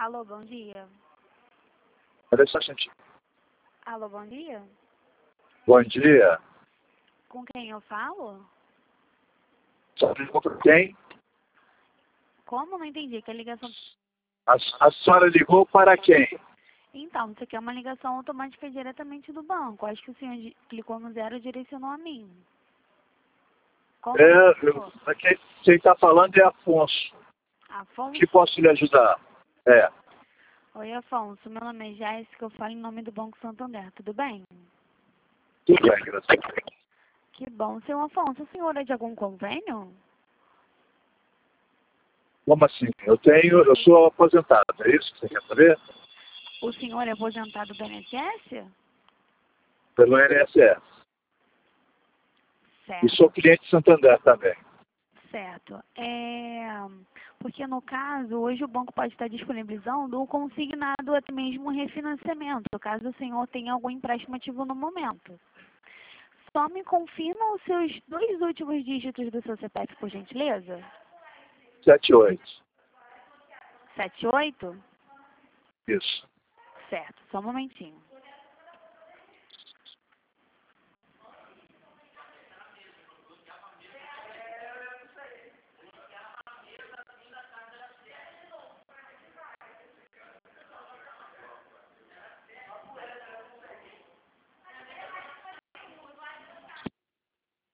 Alô, bom dia. Olha só, gente. Alô, bom dia. Bom dia. Com quem eu falo? Só ligou para quem? Como? Não entendi. Que a ligação... A senhora ligou para quem? Então, isso aqui é uma ligação automática diretamente do banco. Acho que o senhor clicou no 0 e direcionou a mim. Como? Quem está falando é Afonso. Afonso? Que posso lhe ajudar? Oi, Afonso. Meu nome é Jéssica. Eu falo em nome do Banco Santander. Tudo bem? Tudo bem, graças a Deus. Que bom. Seu Afonso, o senhor é de algum convênio? Como assim? Eu sou aposentado, é isso que você quer saber? O senhor é aposentado do INSS? Pelo INSS. Certo. E sou cliente de Santander também. Certo. Porque no caso, hoje o banco pode estar disponibilizando o consignado, até mesmo o refinanciamento, caso o senhor tenha algum empréstimo ativo no momento. Só me confirma os seus 2 últimos dígitos do seu CPF, por gentileza? 78. 78? Isso. Certo, só um momentinho.